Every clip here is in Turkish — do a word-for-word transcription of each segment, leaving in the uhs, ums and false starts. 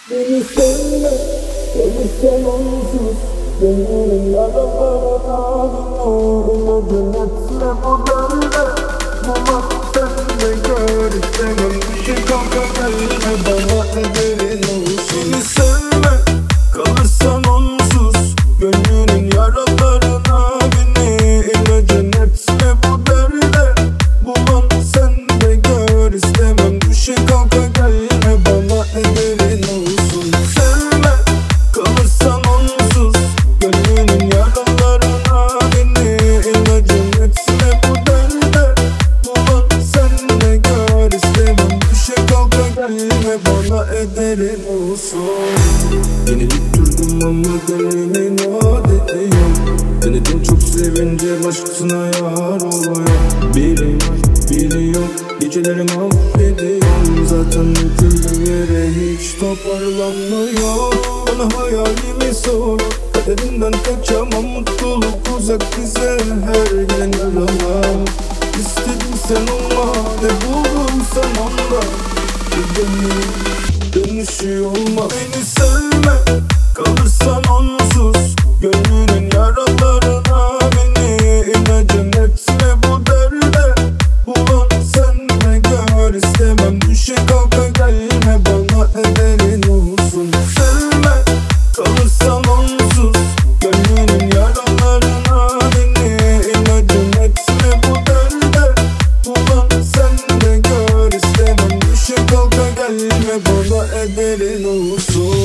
Beni sevme, sevişen onsuz gönlümün yaralarına binme, cennetle bu derde. Bulmak sen de gör, istemem bir şey kanka, gelme bana ederin olsun. Beni sevme, kalırsan onsuz gönlünün yaralarına binme, cennetle bu derde. Bulan sen de gör, istemem bir şey kanka, gelme bana ederin olsun. Sevme, kalırsan onsuz gönlünün yaralarına binme, cennetle bu derde. Bulan sen de gör, istemem bir şey kanka, gelme bana ederin olsun. Yenilip ama gönlümün adet ediyorum. Denedim çok sevince başkasına yar olmaya. Biri var, biri yok, gecelerim affediyorum. Zaten bütün yere hiç toparlanmıyor. Bana hayalimi sor, kaderinden kaçamam. Mutluluk uzak bize, her gelen yalana. İstedin sen olma, ne buldun sen onda. Bir dönüş, dönüşü olma. Beni sevme, kalırsan onsuz gönlünün yaralarına binme, cennetle bu derde. Ulan sen de gör, istemem düşe kalka, gelme bana ederin olsun. Sevme, kalırsan onsuz gönlünün yaralarına binme, cennetle bu derde. Ulan sen de gör, istemem düşe kalka, gelme bana ederin olsun.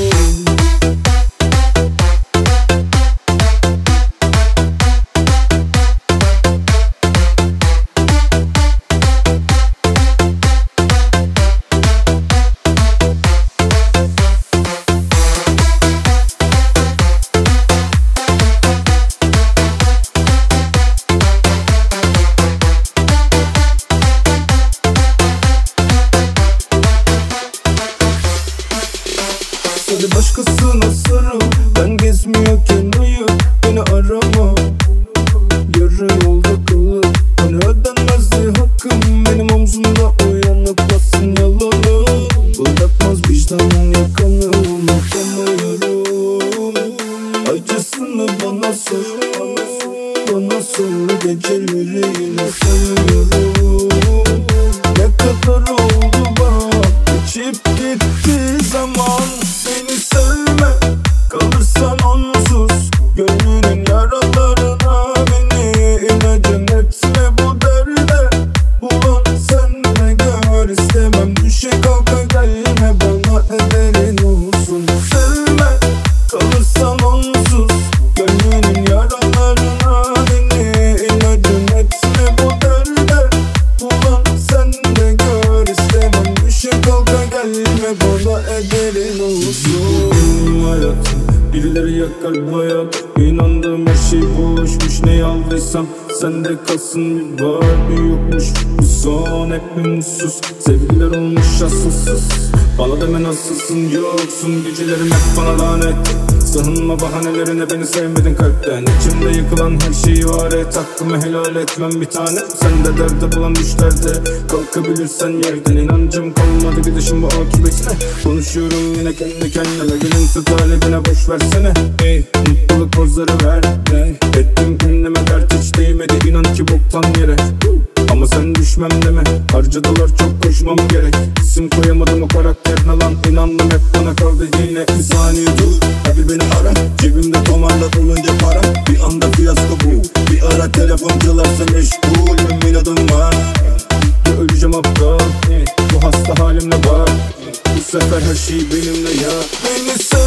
Hadi başkasına sarıl, ben gezmiyorken uyu, beni arama. Yarı yolda kalır, bana ödenmezdi hakkım. Benim omzumda uyanıp bassın yalanı. Bırakmaz vicdanın yakanı, unutamıyorum. Acısını bana sor, bana sor, geceleri yine sayıyorum. Ne kadar oldu bak, geçip gitti zaman. Beni sevme, kalırsan onsuz gönlünün yaralarına binme, cennetle bu derde. Ulan sen de gör, istemem düşe kalka, gelme bana ederin olsun. Sevme, kalırsan onsuz gönlünün yaralarına binme, cennetle bu derde. Ulan sen de gör, istemem düşe kalka, gelme bana ederin olsun. Hayatım birileri yakar hayat, inandığım her şey boşmuş. Ne aldıysam sende kalsın, bir var bir yokmuş. Bu son hep bir mutsuz, sevgiler olmuş asılsız. Bana deme nasılsın, yoksun, gecelerim hep bana lanet. Sığınma bahanelerine, beni sevmedin kalpten. İçimde yıkılan her şeyi var et, hakkımı helal etmem bir tane. Sen de derde bulan düşlerde, kalkabilirsen yerden. İnancım kalmadı gidişim bu akıbetine. Konuşuyorum yine kendi kendime, gülün tut halibine, boş versene. Ey mutluluk pozları ver, hey. Ettim kendime dert, hiç değmedi inan ki boktan yere. Ama sen düşmem deme, harcadılar çok koşmam gerek. İsim koyamadım o karakterine lan, inandım hep bana kaldı yine. Bir saniye dur, hadi beni ara, cebimde tomarla dolunca para. Bir anda fiyasko bu, bir ara telefon çalarsa meşgul, inadım var. Öleceğim aptal, bu hasta halimle bak. Bu sefer her şey benimle ya. Beni